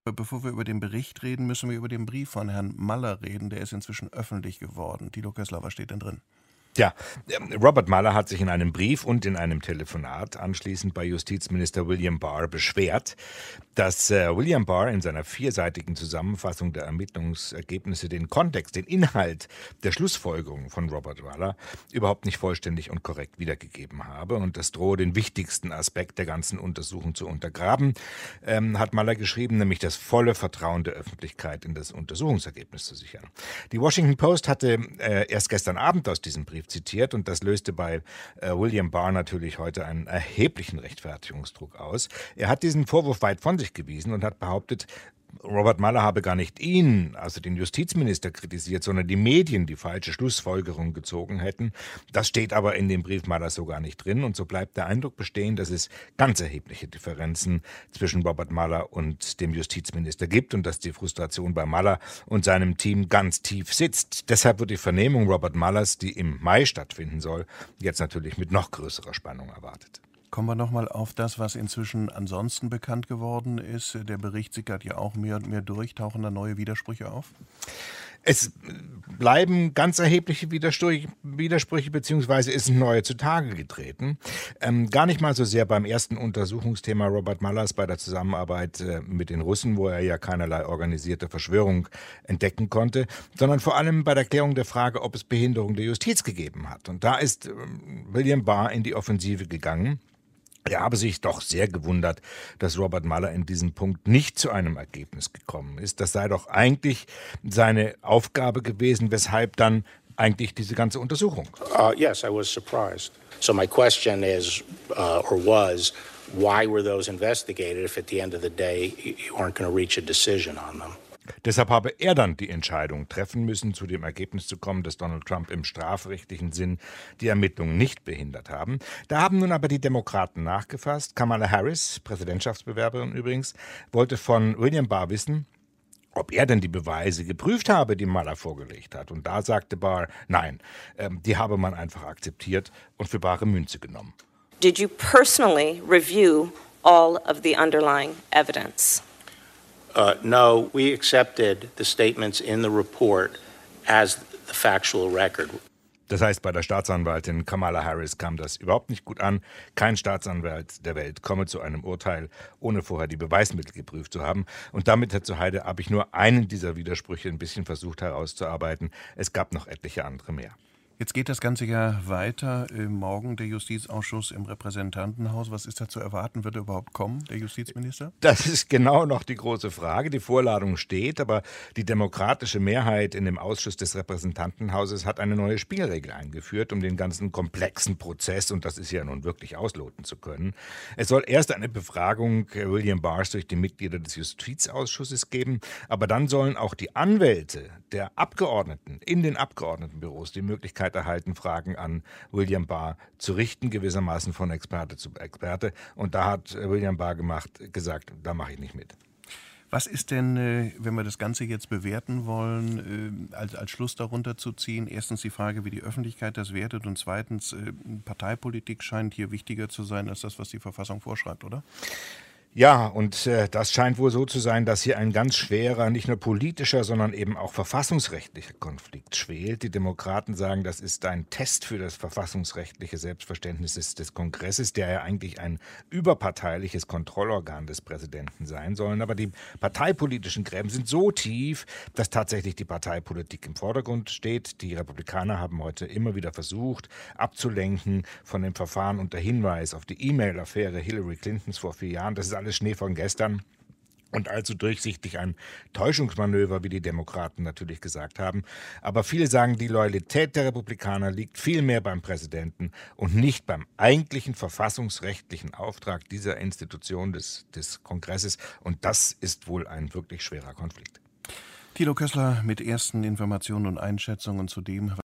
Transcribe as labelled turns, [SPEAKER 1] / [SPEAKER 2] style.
[SPEAKER 1] Bevor wir über den Bericht reden, müssen wir über den Brief von Herrn Mueller reden. Der ist inzwischen öffentlich geworden. Thilo Kössler, was steht denn drin?
[SPEAKER 2] Ja, Robert Mueller hat sich in einem Brief und in einem Telefonat anschließend bei Justizminister William Barr beschwert, dass William Barr in seiner 4-seitigen Zusammenfassung der Ermittlungsergebnisse den Kontext, den Inhalt der Schlussfolgerungen von Robert Mueller überhaupt nicht vollständig und korrekt wiedergegeben habe. Und das drohe den wichtigsten Aspekt der ganzen Untersuchung zu untergraben, hat Mueller geschrieben, nämlich das volle Vertrauen der Öffentlichkeit in das Untersuchungsergebnis zu sichern. Die Washington Post hatte erst gestern Abend aus diesem Brief zitiert und das löste bei William Barr natürlich heute einen erheblichen Rechtfertigungsdruck aus. Er hat diesen Vorwurf weit von sich gewiesen und hat behauptet, Robert Mueller habe gar nicht ihn, also den Justizminister, kritisiert, sondern die Medien, die falsche Schlussfolgerungen gezogen hätten. Das steht aber in dem Brief Muellers so gar nicht drin. Und so bleibt der Eindruck bestehen, dass es ganz erhebliche Differenzen zwischen Robert Mueller und dem Justizminister gibt und dass die Frustration bei Mueller und seinem Team ganz tief sitzt. Deshalb wird die Vernehmung Robert Muellers, die im Mai stattfinden soll, jetzt natürlich mit noch größerer Spannung erwartet.
[SPEAKER 1] Kommen wir nochmal auf das, was inzwischen ansonsten bekannt geworden ist. Der Bericht sickert ja auch mehr und mehr durch. Tauchen da neue Widersprüche auf?
[SPEAKER 2] Es bleiben ganz erhebliche Widersprüche beziehungsweise ist ein neue zutage getreten. Gar nicht mal so sehr beim ersten Untersuchungsthema Robert Muellers bei der Zusammenarbeit mit den Russen, wo er ja keinerlei organisierte Verschwörung entdecken konnte, sondern vor allem bei der Klärung der Frage, ob es Behinderung der Justiz gegeben hat. Und da ist William Barr in die Offensive gegangen. Er habe sich doch sehr gewundert, dass Robert Mueller in diesem Punkt nicht zu einem Ergebnis gekommen ist. Das sei doch eigentlich seine Aufgabe gewesen, weshalb dann eigentlich diese ganze Untersuchung.
[SPEAKER 3] Yes, I was surprised. So my question is, or was, why were those investigated if at the end of the day you aren't going to reach a decision on them?
[SPEAKER 2] Deshalb habe er dann die Entscheidung treffen müssen, zu dem Ergebnis zu kommen, dass Donald Trump im strafrechtlichen Sinn die Ermittlungen nicht behindert haben. Da haben nun aber die Demokraten nachgefasst. Kamala Harris, Präsidentschaftsbewerberin übrigens, wollte von William Barr wissen, ob er denn die Beweise geprüft habe, die Mueller vorgelegt hat. Und da sagte Barr, nein, die habe man einfach akzeptiert und für bare Münze genommen.
[SPEAKER 4] Did you personally review all of the underlying evidence?
[SPEAKER 3] No, we accepted the statements in the report as the factual record.
[SPEAKER 2] Das heißt, bei der Staatsanwältin Kamala Harris kam das überhaupt nicht gut an. Kein Staatsanwalt der Welt komme zu einem Urteil, ohne vorher die Beweismittel geprüft zu haben. Und damit, Herr Zuheide, habe ich nur einen dieser Widersprüche ein bisschen versucht herauszuarbeiten. Es gab noch etliche andere mehr.
[SPEAKER 1] Jetzt geht das Ganze ja weiter. Morgen der Justizausschuss im Repräsentantenhaus. Was ist da zu erwarten? Wird er überhaupt kommen, der Justizminister?
[SPEAKER 2] Das ist genau noch die große Frage. Die Vorladung steht, aber die demokratische Mehrheit in dem Ausschuss des Repräsentantenhauses hat eine neue Spielregel eingeführt, um den ganzen komplexen Prozess, und das ist ja nun wirklich ausloten zu können. Es soll erst eine Befragung William Barrs durch die Mitglieder des Justizausschusses geben, aber dann sollen auch die Anwälte der Abgeordneten in den Abgeordnetenbüros die Möglichkeit erhalten, Fragen an William Barr zu richten, gewissermaßen von Experte zu Experte. Und da hat William Barr gesagt, da mache ich nicht mit.
[SPEAKER 1] Was ist denn, wenn wir das Ganze jetzt bewerten wollen, als Schluss darunter zu ziehen? Erstens die Frage, wie die Öffentlichkeit das wertet und zweitens, Parteipolitik scheint hier wichtiger zu sein als das, was die Verfassung vorschreibt, oder?
[SPEAKER 2] Ja, und das scheint wohl so zu sein, dass hier ein ganz schwerer, nicht nur politischer, sondern eben auch verfassungsrechtlicher Konflikt schwelt. Die Demokraten sagen, das ist ein Test für das verfassungsrechtliche Selbstverständnis des Kongresses, der ja eigentlich ein überparteiliches Kontrollorgan des Präsidenten sein soll. Aber die parteipolitischen Gräben sind so tief, dass tatsächlich die Parteipolitik im Vordergrund steht. Die Republikaner haben heute immer wieder versucht, abzulenken von dem Verfahren unter Hinweis auf die E-Mail-Affäre Hillary Clintons vor 4 Jahren. Das ist alles Schnee von gestern und allzu durchsichtig ein Täuschungsmanöver, wie die Demokraten natürlich gesagt haben. Aber viele sagen, die Loyalität der Republikaner liegt viel mehr beim Präsidenten und nicht beim eigentlichen verfassungsrechtlichen Auftrag dieser Institution des Kongresses. Und das ist wohl ein wirklich schwerer Konflikt.
[SPEAKER 1] Thilo Kössler mit ersten Informationen und Einschätzungen zu dem,